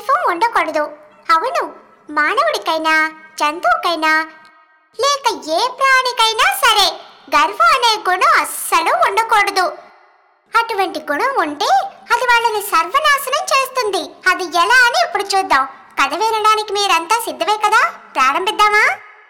గర్వం ఉండకూడదు. అవును, మానవుడికైనా జంతువుకైనా లేక ఏ ప్రాణికైనా సరే గర్వం అనే గుణం అస్సలు ఉండకూడదు. అటువంటి గుణం ఉంటే అది వాళ్ళని సర్వనాశనం చేస్తుంది. అది ఎలా అని ఇప్పుడు చూద్దాం. కథ వినడానికి మీరంతా సిద్ధమే కదా? ప్రారంభిద్దామా?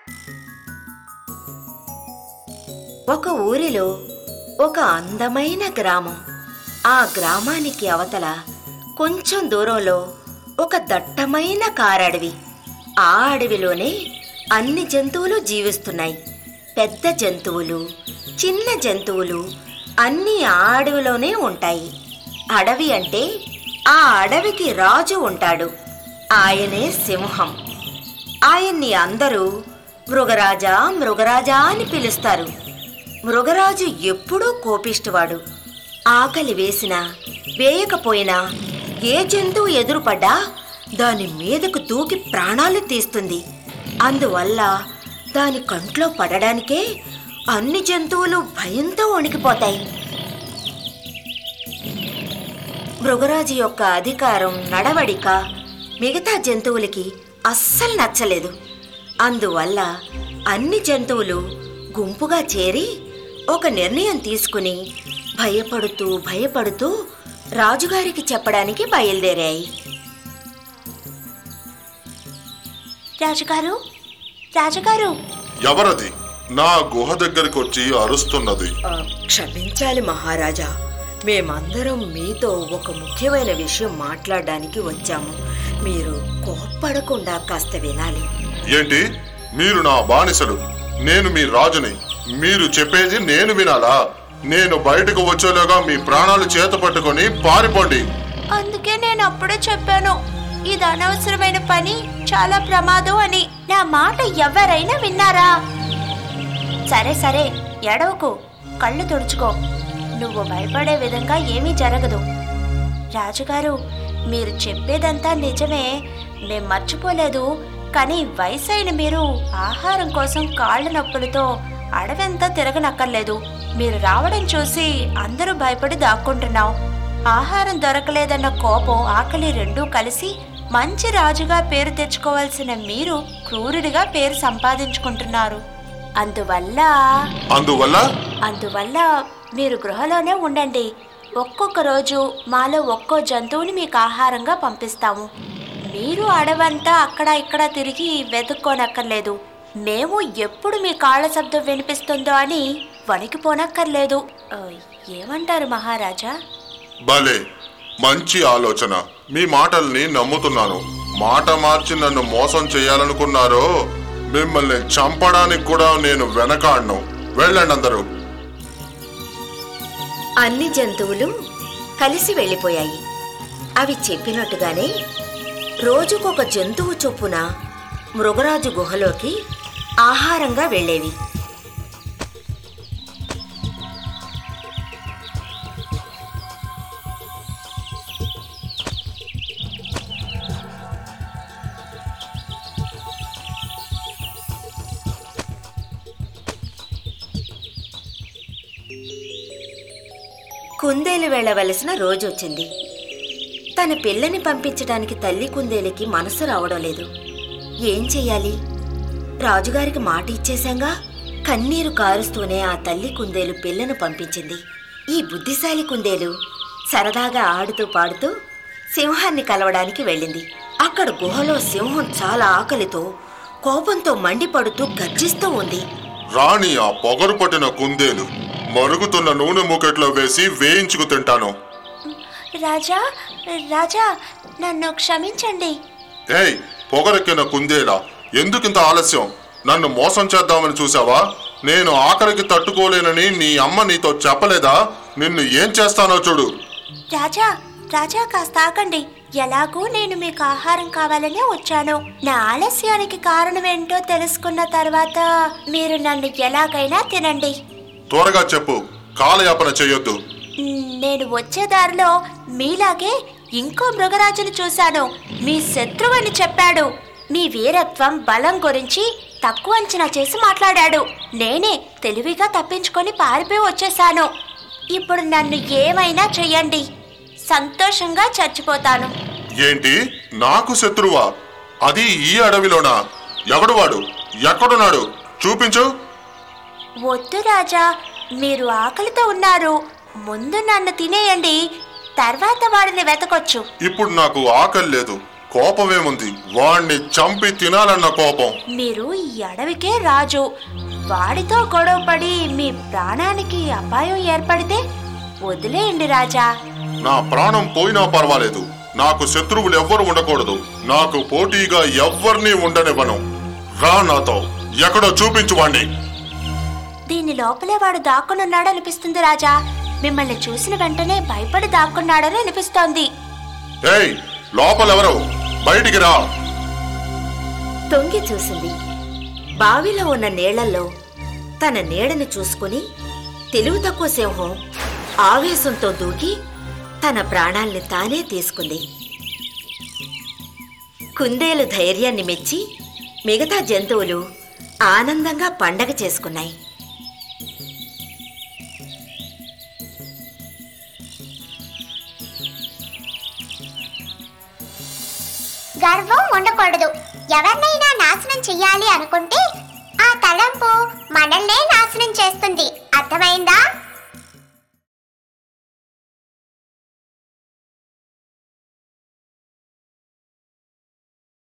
ఒక ఊరిలో ఒక అందమైన గ్రామం. ఆ గ్రామానికి అవతల కొంచెం దూరంలో ఒక దట్టమైన కారడవి. ఆ అడవిలోనే అన్ని జంతువులు జీవిస్తున్నాయి. పెద్ద జంతువులు, చిన్న జంతువులు అన్నీ ఆ అడవిలోనే ఉంటాయి. అడవి అంటే ఆ అడవికి రాజు ఉంటాడు. ఆయనే సింహం. ఆయన్ని అందరూ మృగరాజా మృగరాజా అని పిలుస్తారు. మృగరాజు ఎప్పుడూ కోపిష్టివాడు. ఆకలి వేసినా వేయకపోయినా ఏ జంతువు ఎదురుపడ్డా దాని మీదకు దూకి ప్రాణాలు తీస్తుంది. అందువల్ల దాని కంట్లో పడడానికే అన్ని జంతువులు భయంతో వణికిపోతాయి. మృగరాజు యొక్క అధికారం, నడవడిక మిగతా జంతువులకి అస్సలు నచ్చలేదు. అందువల్ల అన్ని జంతువులు గుంపుగా చేరి ఒక నిర్ణయం తీసుకుని భయపడుతూ భయపడుతూ రాజుగారికి చెప్పడానికి బయలుదేరాయి. రాజుగారు, రాజుగారు! ఎవరది నా గుహ దగ్గరికి వచ్చి అరుస్తున్నది? క్షమించాలి మహారాజా, మేమందరం మీతో ఒక ముఖ్యమైన విషయం మాట్లాడడానికి వచ్చాము. మీరు కోప్పడకుండా కాస్త వినాలి. ఏంటి? మీరు నా బానిసలు, నేను మీ రాజుని. మీరు చెప్పేది నేను వినాలా? నేను బయటకు వచ్చేలోగా మీ ప్రాణాలు చేత పట్టుకొని పారిపోండి. అందుకే నేను అప్పుడే చెప్పాను, ఇది అనవసరమైన పని, చాలా ప్రమాదం అని. నా మాట ఎవరైనా విన్నారా? సరే సరే, ఎడవకు, కళ్ళు తుడుచుకో. నువ్వు భయపడే విధంగా ఏమీ జరగదు. రాజుగారు, మీరు చెప్పేదంతా నిజమే, మేం మర్చిపోలేదు. కానీ వయసైన మీరు ఆహారం కోసం కాళ్ళ నొప్పులతో అడవంతా తిరగనక్కర్లేదు. మీరు రావడం చూసి అందరూ భయపడి దాక్కుంటున్నాం. ఆహారం దొరకలేదన్న కోపం, ఆకలి రెండూ కలిసి మంచి రాజుగా పేరు తెచ్చుకోవాల్సిన మీరు క్రూరుడిగా పేరు సంపాదించుకుంటున్నారు. అందువల్ల మీరు గృహలోనే ఉండండి. ఒక్కొక్క రోజు మాలో ఒక్కో జంతువుని మీకు ఆహారంగా పంపిస్తాము. మీరు అడవంతా అక్కడ ఇక్కడ తిరిగి వెతుక్కోనక్కర్లేదు. మేము ఎప్పుడు మీ కాళ్ళ శబ్దం వినిపిస్తుందో అని వణికిపోనక్కర్లేదు. ఏమంటారు మహారాజా? భలే, మంచి ఆలోచన. మీ మాటల్ని నమ్ముతున్నాను. మాట మార్చి నన్ను మోసం చేయాలనుకున్నారో మిమ్మల్ని చంపడానికి కూడా నేను వెనకాడను. వెళ్ళండి అందరూ. అన్ని జంతువులు కలిసి వెళ్ళిపోయాయి. అవి చెప్పినట్టుగానే రోజుకొక జంతువు చొప్పున మృగరాజు గుహలోకి ఆహారంగా వెళ్ళేవి. కుందేలు వెళ్ళవలసిన రోజొచ్చింది. తన పిల్లని పంపించడానికి తల్లి కుందేలుకి మనసు రావడం లేదు. ఏం చెయ్యాలి? రాజుగారికి మాట ఇచ్చేశాంగా. కన్నీరు కారుస్తూనే ఆ తల్లి కుందేలు పిల్లను పంపించింది. ఈ బుద్ధిశాలి కుందేలు సరదాగా ఆడుతూ పాడుతూ సింహాన్ని కలవడానికి వెళ్ళింది. అక్కడ గుహలో సింహం చాలా ఆకలితో, కోపంతో మండిపడుతూ గర్జిస్తూ ఉంది. రాణి, ఆ పొగరు పట్టిన కుందేలు మరుగుతున్న నూనె మూకెట్లో వేసి వేయించుకు తింటాను. రాజా, రాజా, నన్ను క్షమించండి. ఏయ్ పొగరెక్కిన కుందేలా, ఎందుకింత ఆలస్యం? నన్ను మోసం చేద్దామని చూసావా? నేను ఆకలికి తట్టుకోలేనని నీ అమ్మ నీతో చెప్పలేదా? నిన్ను ఏం చేస్తానో చూడు. రాజా, రాజా, కాస్త ఆగండి. ఎలాగూ నేను మీకు ఆహారం కావాలనే వచ్చాను. నా ఆలస్యానికి కారణమేంటో తెలుసుకున్న తర్వాత మీరు నన్ను ఎలాగైనా తినండి. త్వరగా చెప్పు, కాలయాపన చెయ్యొద్దు. నేను వచ్చే దారిలో మీలాగే ఇంకో మృగరాజును చూశాను. మీ శత్రువని చెప్పాడు. మీ వీరత్వం, బలం గురించి తక్కువ అంచనా చేసి మాట్లాడాడు. నేనే తెలివిగా తప్పించుకొని పారిపోయి వచ్చేశాను. ఇప్పుడు నన్ను ఏమైనా చెయ్యండి, సంతోషంగా చచ్చిపోతాను. ఏంటి, నాకు శత్రువా? అది ఈ అడవిలోనా? ఎవడు వాడు? ఎక్కడున్నాడు? చూపించు. వద్దు రాజా, మీరు ఆకలితో ఉన్నారు. ముందు నన్ను తినేయండి, తర్వాత వాడిని వెతకొచ్చు. ఇప్పుడు నాకు ఆకలి లేదు, కోపమేముంది? వాణ్ణి చంపి తినాలన్న కోపం. మీరు ఈ అడవికే రాజు. వాడితో గొడవపడి మీ ప్రాణానికి అపాయం ఏర్పడితే వదిలేయండి రాజా. నా ప్రాణం పోయినా పర్వాలేదు, నాకు శత్రువులు ఎవ్వరు ఉండకూడదు. నాకు పోటీగా ఎవ్వరినీ ఉండనివ్వను. రా నాతో, ఎక్కడో చూపించు వాణ్ణి. దీని లోపలే వాడు దాక్కునున్నాడు అనిపిస్తుంది రాజా. మిమ్మల్ని చూసిన వెంటనే భయపడి దాక్కున్నాడని అనిపిస్తోంది. ఏయ్, లోపలెవరు? బయటికి రా. తొంగి చూసింది. బావిలో ఉన్న నీళ్లలో తన నీడని చూసుకుని తెలివి తక్కువ సింహం ఆవేశంతో దూకి తన ప్రాణాల్ని తానే తీసుకుంది. కుందేలు ధైర్యాన్ని మెచ్చి మిగతా జంతువులు ఆనందంగా పండగ చేసుకున్నాయి. గర్వం ఉండకూడదు. ఎవరినైనా నాశనం చెయ్యాలి అనుకుంటే ఆ తలంపు మనల్నే నాశనం చేస్తుంది. అర్థమైందా?